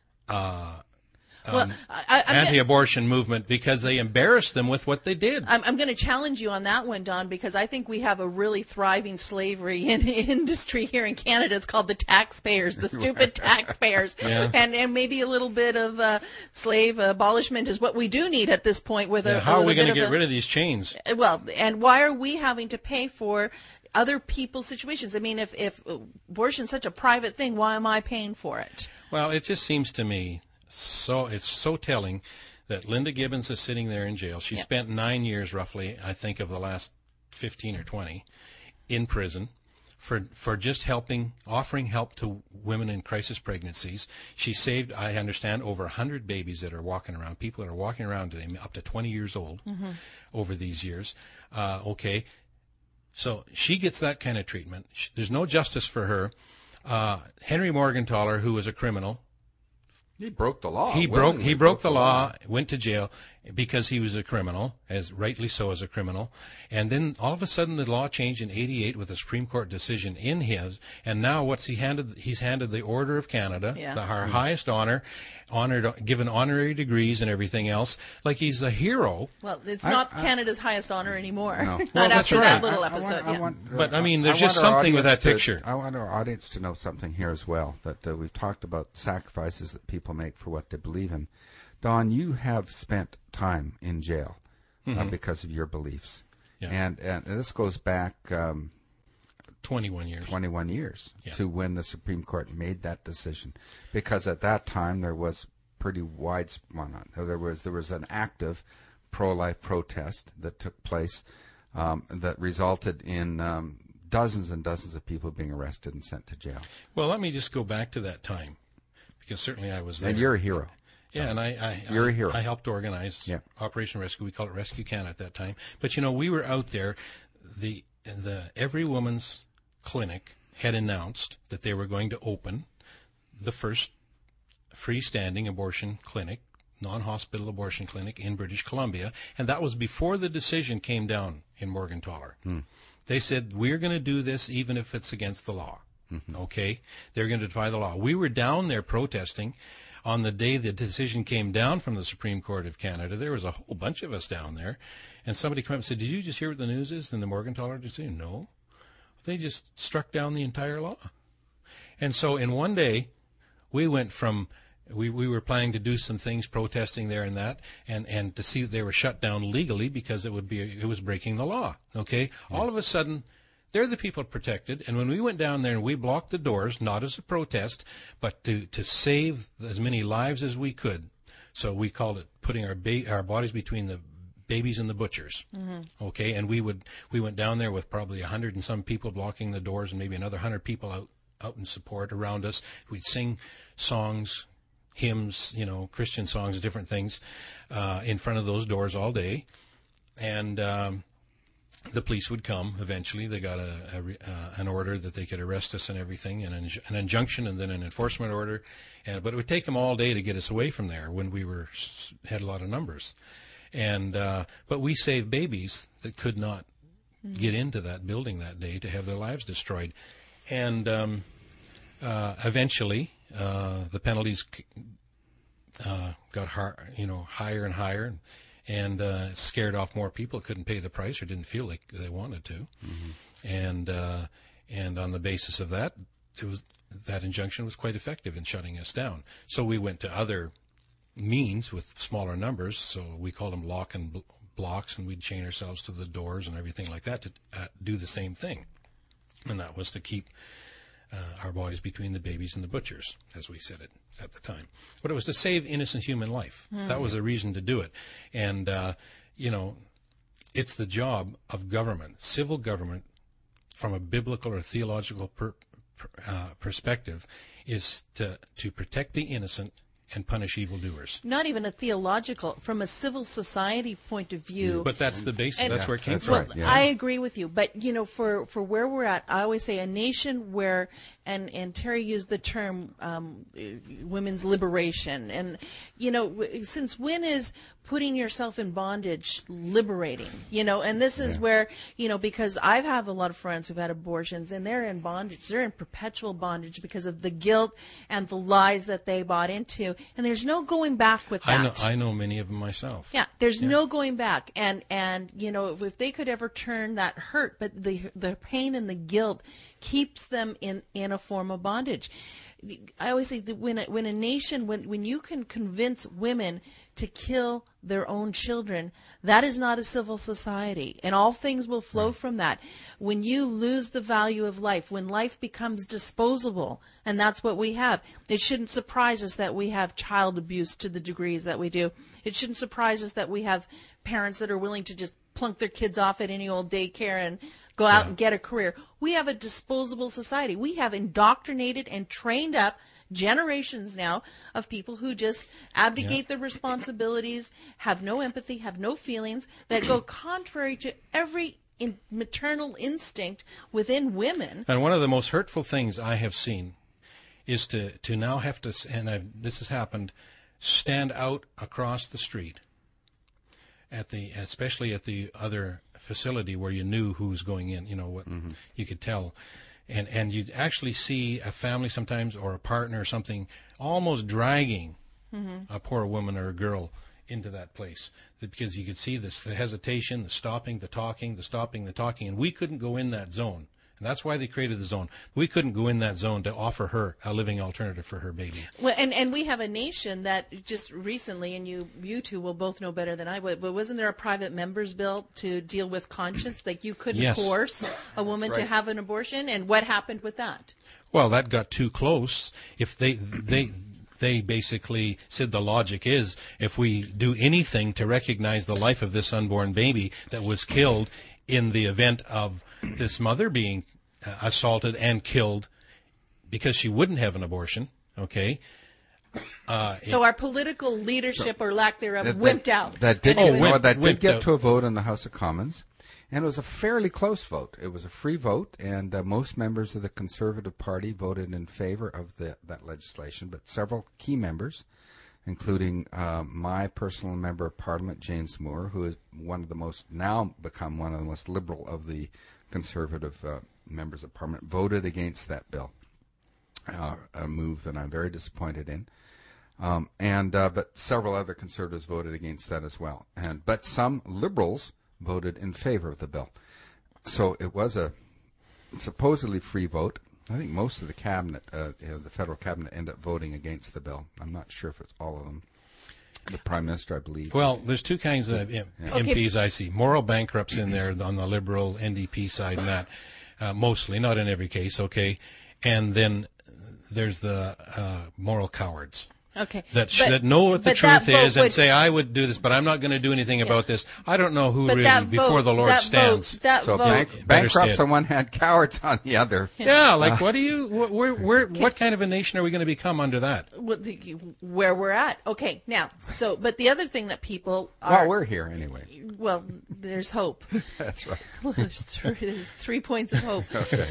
anti-abortion movement because they embarrassed them with what they did. I'm going to challenge you on that one, Don, because I think we have a really thriving slavery industry here in Canada. It's called the taxpayers, the stupid taxpayers. Yeah. And maybe a little bit of slave abolishment is what we do need at this point. How are we going to get rid of these chains? Well, and why are we having to pay for other people's situations? I mean, if abortion's such a private thing, why am I paying for it? Well, it just seems to me it's so telling that Linda Gibbons is sitting there in jail. She spent 9 years, roughly, I think, of the last 15 or 20 in prison for just offering help to women in crisis pregnancies. She saved, I understand, over 100 babies that are walking around, people that are walking around today, up to 20 years old over these years. Okay. So she gets that kind of treatment. There's no justice for her. Henry Morgentaler, who was a criminal, He broke the law. he broke the law, went to jail because he was a criminal, as rightly so as a criminal. And then all of a sudden the law changed in '88 with a Supreme Court decision in his. And now what's he's handed the Order of Canada, our highest honor, given honorary degrees and everything else, like he's a hero. Well, it's not Canada's highest honor anymore. No. Not Well, that's after that right. little episode. But, I mean, there's I just want our something with that audience picture. I want our audience to know something here as well, that we've talked about sacrifices that people make for what they believe in. Don, you have spent time in jail because of your beliefs. Yeah. And this goes back 21 years. 21 years Yeah. to when the Supreme Court made that decision. Because at that time there was pretty there was an active pro-life protest that took place that resulted in dozens and dozens of people being arrested and sent to jail. Well, let me just go back to that time, because certainly I was there. And you're a hero. Yeah, and You're a hero. I helped organize Operation Rescue. We called it Rescue Canada at that time. But you know, we were out there. The Every Woman's Clinic had announced that they were going to open the first freestanding abortion clinic non-hospital abortion clinic in British Columbia, and that was before the decision came down in Morgentaler. They said, we're going to do this even if it's against the law. Okay? They're going to defy the law. We were down there protesting. On the day the decision came down from the Supreme Court of Canada, there was a whole bunch of us down there, and somebody came up and said, did you just hear what the news is in the Morgentaler decision? No. They just struck down the entire law. And so in one day, we went from... We were planning to do some things, protesting there and that, and to see that they were shut down legally because it was breaking the law. Okay, all of a sudden, they're the people protected, and when we went down there and we blocked the doors, not as a protest, but to save as many lives as we could. So we called it putting our bodies between the babies and the butchers. Okay, and we went down there with probably 100 and some people blocking the doors, and maybe another 100 people out in support around us. We'd sing songs, hymns, Christian songs, different things, in front of those doors all day. And the police would come eventually. They got an order that they could arrest us and everything, and an injunction, and then an enforcement order. But it would take them all day to get us away from there when we had a lot of numbers. But we saved babies that could not get into that building that day to have their lives destroyed. And eventually... the penalties got higher and higher, and it scared off more people. Couldn't pay the price or didn't feel like they wanted to, and on the basis of that, that injunction was quite effective in shutting us down. So we went to other means with smaller numbers. So we called them lock and blocks, and we'd chain ourselves to the doors and everything like that to do the same thing, and that was to keep our bodies between the babies and the butchers, as we said it at the time. But it was to save innocent human life. That was the reason to do it. And, it's the job of government, civil government, from a biblical or theological perspective, is to protect the innocent and punish evildoers. Not even a theological, from a civil society point of view. But that's the basis. And that's where it came from. right. Yeah. I agree with you. But, for where we're at, I always say a nation where, and Terry used the term women's liberation. And, since when is putting yourself in bondage liberating? And this is where, because I have a lot of friends who've had abortions, and they're in bondage. They're in perpetual bondage because of the guilt and the lies that they bought into. And there's no going back with that. I know many of them myself. Yeah, there's no going back. And if they could ever turn that hurt, but the pain and the guilt keeps them in a form of bondage. I always say that when a nation, when you can convince women to kill their own children, that is not a civil society, and all things will flow from that. When you lose the value of life, when life becomes disposable, and that's what we have, it shouldn't surprise us that we have child abuse to the degrees that we do. It shouldn't surprise us that we have parents that are willing to just plunk their kids off at any old daycare and go out and get a career. We have a disposable society. We have indoctrinated and trained up generations now of people who just abdicate their responsibilities, have no empathy, have no feelings, that go contrary to every maternal instinct within women. And one of the most hurtful things I have seen is to now have to, this has happened, stand out across the street especially at the other facility where you knew who was going in, you could tell. And you'd actually see a family sometimes, or a partner or something, almost dragging a poor woman or a girl into that place, because you could see the hesitation, the stopping, the talking, and we couldn't go in that zone. And that's why they created the zone. We couldn't go in that zone to offer her a living alternative for her baby. Well, and we have a nation that just recently, and you two will both know better than I would, but wasn't there a private members bill to deal with conscience? Like you couldn't force a woman to have an abortion, and what happened with that? Well, that got too close. If they basically said the logic is, if we do anything to recognize the life of this unborn baby that was killed in the event of this mother being assaulted and killed because she wouldn't have an abortion, okay? So our political leadership, or lack thereof, wimped out. That did get to a vote in the House of Commons, and it was a fairly close vote. It was a free vote, and most members of the Conservative Party voted in favor of that legislation, but several key members, including my personal member of Parliament, James Moore, who is now become one of the most liberal of the Conservative members of Parliament, voted against that bill, a move that I'm very disappointed in. But several other Conservatives voted against that as well. But some Liberals voted in favor of the bill. So it was a supposedly free vote. I think most of the cabinet, the federal cabinet, ended up voting against the bill. I'm not sure if it's all of them. The Prime Minister, I believe. Well, there's two kinds of MPs I see. Moral bankrupts in there on the Liberal NDP side, and that mostly, not in every case, okay. And then there's the moral cowards. Okay. That know what the truth is and say, I would do this, but I'm not going to do anything about this. I don't know who really, before the Lord stands. Bankrupts on one hand, cowards on the other. Yeah, like what kind of a nation are we going to become under that? Where we're at. Okay, now, but the other thing that people are... Well, we're here anyway. Well, there's hope. That's right. There's 3 points of hope. Okay.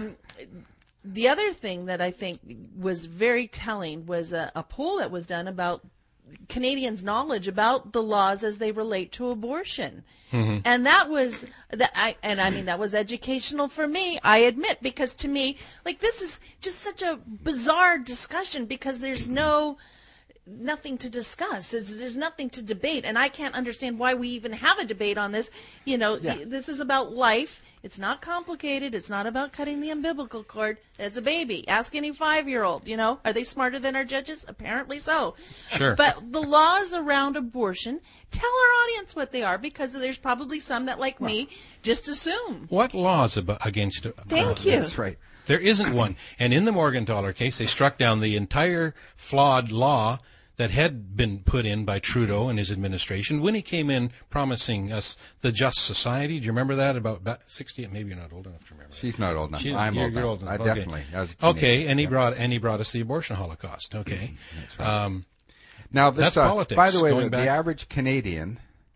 The other thing that I think was very telling was a poll that was done about Canadians' knowledge about the laws as they relate to abortion. Mm-hmm. And that was that was educational for me, I admit, because to me, like, this is just such a bizarre discussion because there's nothing to discuss. There's nothing to debate, and I can't understand why we even have a debate on this. This is about life. It's not complicated. It's not about cutting the umbilical cord. It's a baby. Ask any 5-year-old. Are they smarter than our judges? Apparently so. Sure. But the laws around abortion, tell our audience what they are, because there's probably some that, like me, just assume. What laws against? Thank you. That's right. There isn't one. And in the Morgentaler case, they struck down the entire flawed law that had been put in by Trudeau and his administration when he came in promising us the just society. Do you remember that? About 60? Maybe you're not old enough to remember. She's not old enough. I'm old enough. Old enough. I definitely. I was a teenager. Okay, and he brought us the abortion holocaust. Okay. That's right. Now, this, that's politics. By the way, the average Canadian,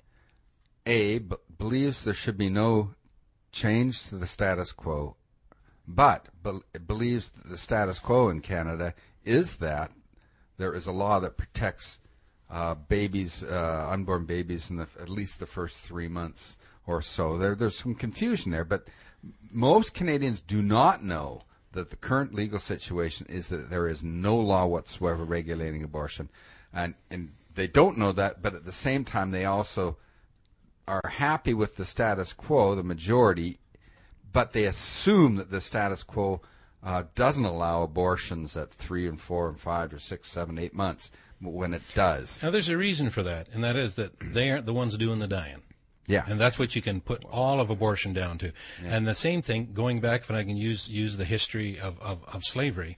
believes there should be no change to the status quo, but believes that the status quo in Canada is that there is a law that protects babies, unborn babies, in at least the first 3 months or so. There's some confusion there, but most Canadians do not know that the current legal situation is that there is no law whatsoever regulating abortion, and they don't know that. But at the same time, they also are happy with the status quo, the majority, but they assume that the status quo doesn't allow abortions at 3 and 4 and 5 or 6, 7, 8 months when it does. Now, there's a reason for that, and that is that they aren't the ones doing the dying. Yeah. And that's what you can put all of abortion down to. Yeah. And the same thing, going back, if I can use the history of slavery,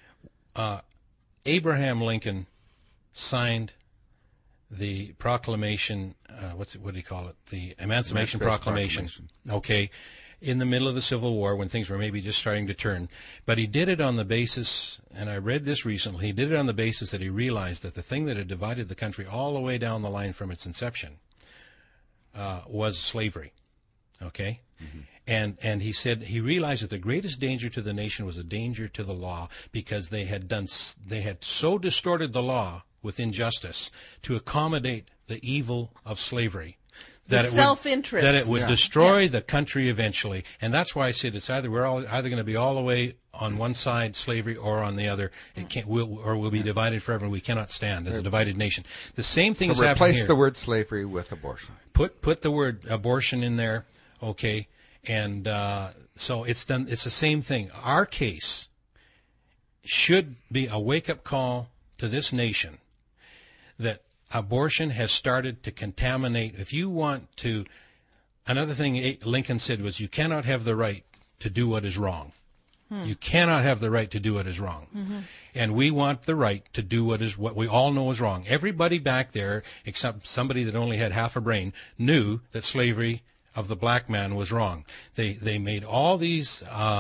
Abraham Lincoln signed the proclamation, what do you call it? The Emancipation Proclamation. Okay. In the middle of the Civil War, when things were maybe just starting to turn. But he did it on the basis, and I read this recently, he did it on the basis that he realized that the thing that had divided the country all the way down the line from its inception was slavery. Okay? Mm-hmm. And he said he realized that the greatest danger to the nation was a danger to the law, because they had so distorted the law with injustice to accommodate the evil of slavery. That self-interest. That it would destroy the country eventually. And that's why I said it's either either going to be all the way on one side, slavery, or on the other. We'll be divided forever. We cannot stand as a divided nation. The same thing is happening here. Replace the word slavery with abortion. Put the word abortion in there, okay? And so it's done. It's the same thing. Our case should be a wake-up call to this nation that abortion has started to contaminate. If you want to, another thing Lincoln said was, you cannot have the right to do what is wrong. You cannot have the right to do what is wrong. Mm-hmm. And we want the right to do what we all know is wrong. Everybody back there, except somebody that only had half a brain, knew that slavery of the black man was wrong. They made all these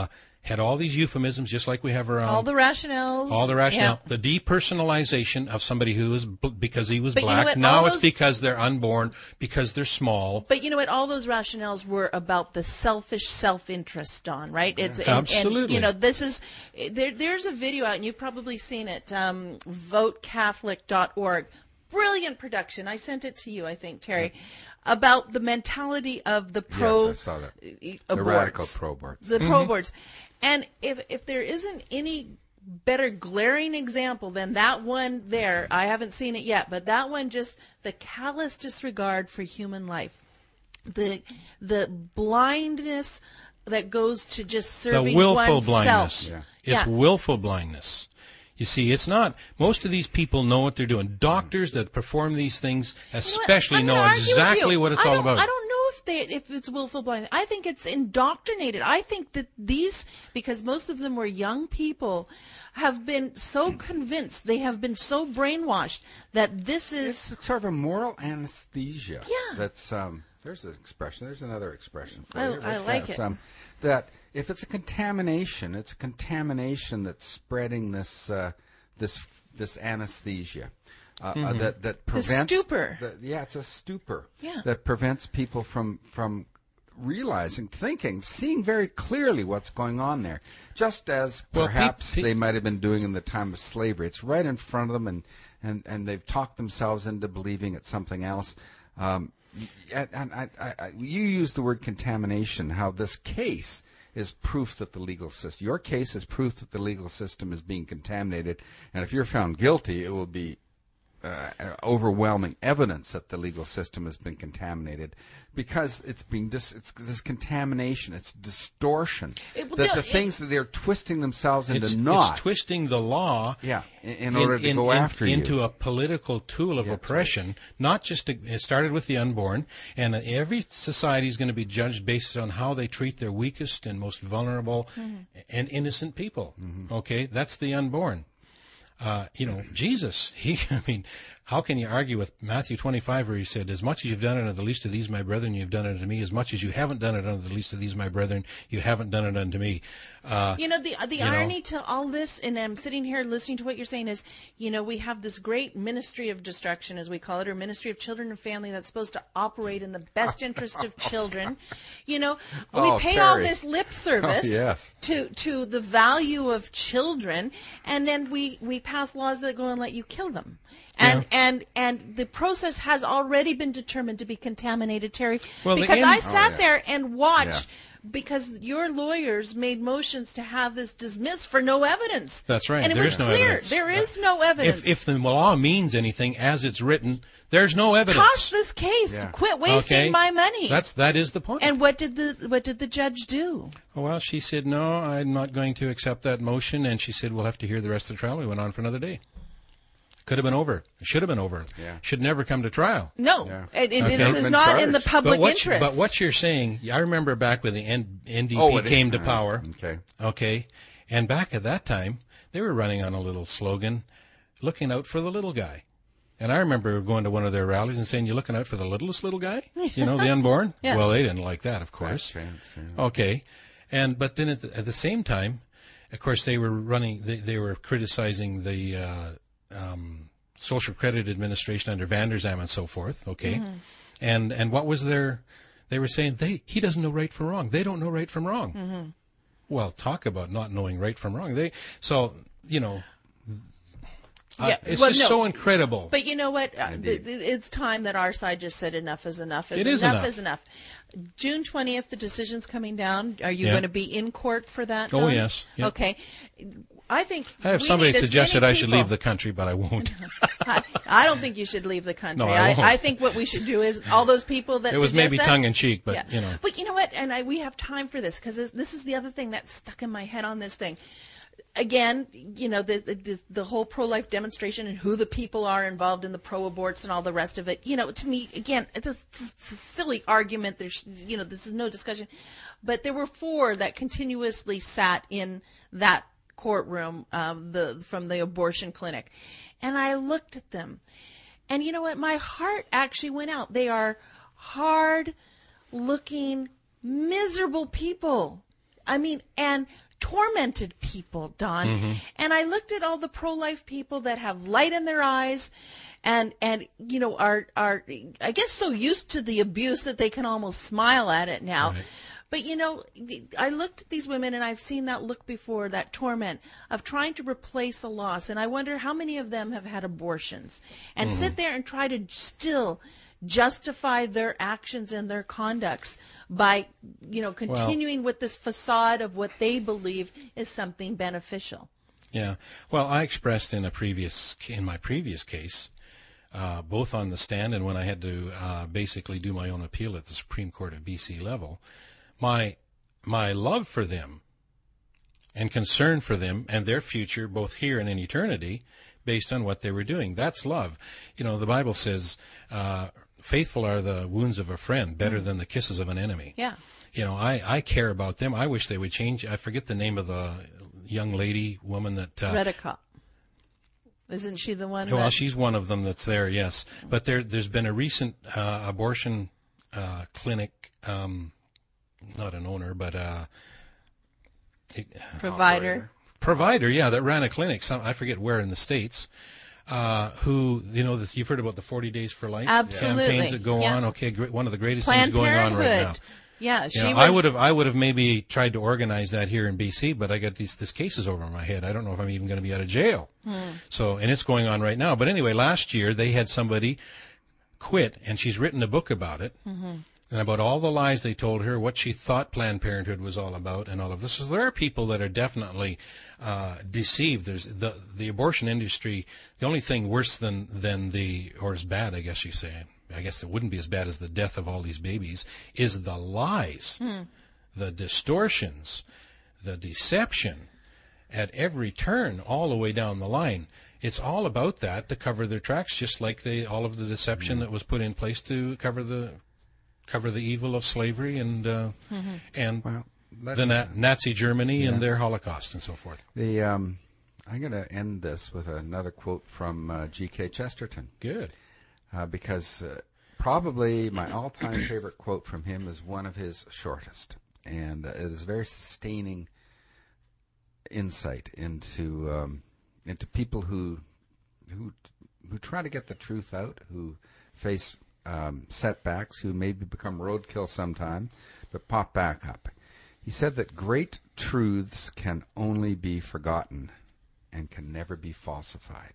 had all these euphemisms, just like we have around All the rationales. all the rationale. Yeah. The depersonalization of somebody who is because he was But you know black. what? Now All it's those- because they're unborn, because they're small. But you know what? All those rationales were about the selfish self-interest, Don, right? It's Absolutely. And, this is there's a video out, and you've probably seen it. VoteCatholic.org. Brilliant production. I sent it to you, I think, Terry, about the mentality of the pro. Yes, I saw that. The aborts. radical pro-aborts. The pro-aborts. And if there isn't any better glaring example than that one there, I haven't seen it yet, but that one, just the callous disregard for human life, the blindness that goes to just serving The willful oneself. blindness. Yeah. It's Yeah. willful blindness. You see, it's not. Most of these people know what they're doing. Doctors that perform these things especially I'm know gonna argue with exactly you. what it's I all don't- about. I don't know if it's willful blindness. I think it's indoctrinated. I think that because most of them were young people, have been so convinced, they have been so brainwashed that this is. It's sort of a moral anesthesia. Yeah. That's there's an expression. There's another expression for I- it. I like That's, it. that if it's a contamination, it's a contamination that's spreading this anesthesia. That prevents stupor. It's a stupor. Yeah. That prevents people from realizing, thinking, seeing very clearly what's going on there. Just as Well, perhaps they might have been doing in the time of slavery. It's right in front of them, and they've talked themselves into believing it's something else. You used the word contamination, how this case is proof that the legal system, your case is proof that the legal system is being contaminated, and if you're found guilty, it will be overwhelming evidence that the legal system has been contaminated, because it's this contamination, it's distortion, things that they're twisting themselves into knots. It's twisting the law. Yeah, in order to go after you. Into a political tool of oppression. Not just it started with the unborn, and every society is going to be judged based on how they treat their weakest and most vulnerable and innocent people. Okay, that's the unborn. Jesus, how can you argue with Matthew 25 where he said, as much as you've done it unto the least of these, my brethren, you've done it unto me. As much as you haven't done it unto the least of these, my brethren, you haven't done it unto me. The irony to all this, and I'm sitting here listening to what you're saying, is, we have this great ministry of destruction, as we call it, or ministry of children and family, that's supposed to operate in the best interest of children. We pay all Terry. this lip service yes. to the value of children, and then we pass laws that go and let you kill them. And the process has already been determined to be contaminated, Terry. Well, because I sat yeah. there and watched. Yeah. Because your lawyers made motions to have this dismissed for no evidence. That's right. And it There was is no clear. evidence. There is no evidence. If the law means anything as it's written, there's no evidence. Toss this case. Yeah. Quit wasting Okay? my money. That is the point. And what did the judge do? Well, she said, no, I'm not going to accept that motion. And she said, we'll have to hear the rest of the trial. We went on for another day. Could have been over. It should have been over. Yeah. Should never come to trial. No, Yeah. this is Been not in the charged. public interest. But what you're saying, I remember back when the NDP it came is. to power. Okay. And back at that time, they were running on a little slogan, looking out for the little guy. And I remember going to one of their rallies and saying, "You looking out for the littlest little guy? The unborn?" Yeah. Well, they didn't like that, of course. That's right, yeah. Okay. But then at the same time, of course, they were running. They were criticizing the Social Credit Administration under Van der Zalm and so forth. Okay. And what was their? They were saying he doesn't know right from wrong. They don't know right from wrong. Well, talk about not knowing right from wrong. It's so incredible. But you know what? It's time that our side just said enough is enough. Is enough. June 20th, the decision's coming down. Are you going to be in court for that? Oh, Don? yes. Yeah. Okay. I think I have we somebody need as suggested many I should people- leave the country, but I won't. I don't think you should leave the country. No, I won't. I think what we should do is all those people that It was suggest maybe that, tongue in cheek, but yeah. But you know what? And we have time for this because this is the other thing that's stuck in my head on this thing. Again, the whole pro-life demonstration and who the people are involved in the pro-aborts and all the rest of it. To me, again, it's a silly argument. There's, this is no discussion. But there were 4 that continuously sat in that courtroom from the abortion clinic, and I looked at them, and you know what? My heart actually went out. They are hard-looking, miserable people. I mean, and tormented people, Don. And I looked at all the pro-life people that have light in their eyes and you know, are I guess so used to the abuse that they can almost smile at it now. Right. But, you know, I looked at these women, and I've seen that look before, that torment of trying to replace a loss. And I wonder how many of them have had abortions and sit there and try to still justify their actions and their conducts by, you know, continuing with this facade of what they believe is something beneficial. Yeah. Well, I expressed in my previous case, both on the stand and when I had to basically do my own appeal at the Supreme Court of BC level, my love for them and concern for them and their future, both here and in eternity, based on what they were doing. That's love. You know, the Bible says, faithful are the wounds of a friend, better than the kisses of an enemy. Yeah. You know, I care about them. I wish they would change. I forget the name of the young woman that... Redicott. Isn't she the one? Well, she's one of them that's there, yes. But there's been a recent abortion clinic, not an owner, but provider, yeah, that ran a clinic. I forget where in the States. Who, you know, you've heard about the 40 Days for Life Absolutely. campaigns that go on. Okay, one of the greatest Planned things going on right Parenthood. now. Yeah, You know, I would have maybe tried to organize that here in BC, but I got this cases over my head. I don't know if I'm even going to be out of jail. So, and it's going on right now. But anyway, last year they had somebody quit, and she's written a book about it, and about all the lies they told her, what she thought Planned Parenthood was all about, and all of this. So there are people that are definitely deceived. There's the abortion industry. The only thing worse than or as bad, I guess you say. I guess it wouldn't be as bad as the death of all these babies, is the lies, the distortions, the deception at every turn all the way down the line. It's all about that to cover their tracks, just like all of the deception that was put in place to cover the evil of slavery and the Nazi Germany and their Holocaust and so forth. I'm going to end this with another quote from G.K. Chesterton. Good. Because probably my all-time favorite quote from him is one of his shortest, and it is a very sustaining insight into people who try to get the truth out, who face setbacks, who maybe become roadkill sometime, but pop back up. He said that great truths can only be forgotten and can never be falsified.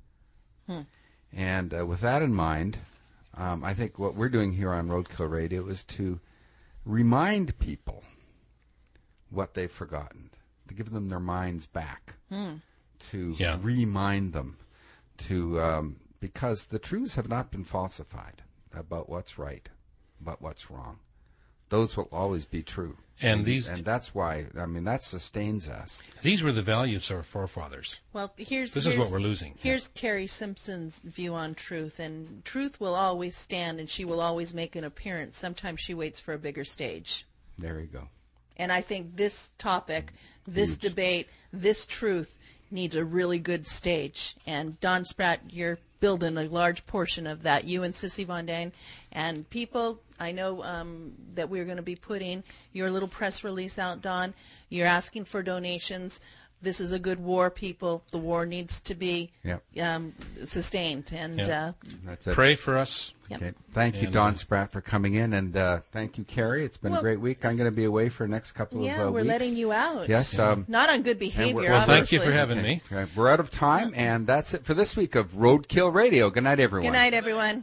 And with that in mind, I think what we're doing here on Roadkill Radio is to remind people what they've forgotten, to give them their minds back, to remind them, because the truths have not been falsified about what's right, about what's wrong. Those will always be true. And that's why, that sustains us. These were the values of our forefathers. Well, this is what we're losing. Here's Carrie Simpson's view on truth, and truth will always stand, and she will always make an appearance. Sometimes she waits for a bigger stage. There you go. And I think this topic, this debate, this truth needs a really good stage. And Don Spratt, you're building a large portion of that. You and Sissy Von Dane and people. I know that we're going to be putting your little press release out, Don. You're asking for donations. This is a good war, people. The war needs to be sustained. And that's it. Pray for us. Yep. Okay. Thank you, Don Spratt, for coming in, and thank you, Carrie. It's been a great week. I'm going to be away for the next couple of weeks. Yeah, we're letting you out. Yes. Not on good behavior, well, obviously. thank you for having me. Okay. We're out of time, and that's it for this week of Roadkill Radio. Good night, everyone. Good night, everyone.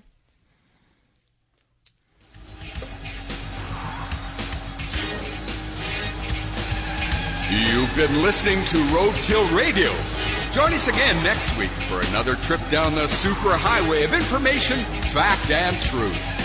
You've been listening to Roadkill Radio. Join us again next week for another trip down the superhighway of information, fact, and truth.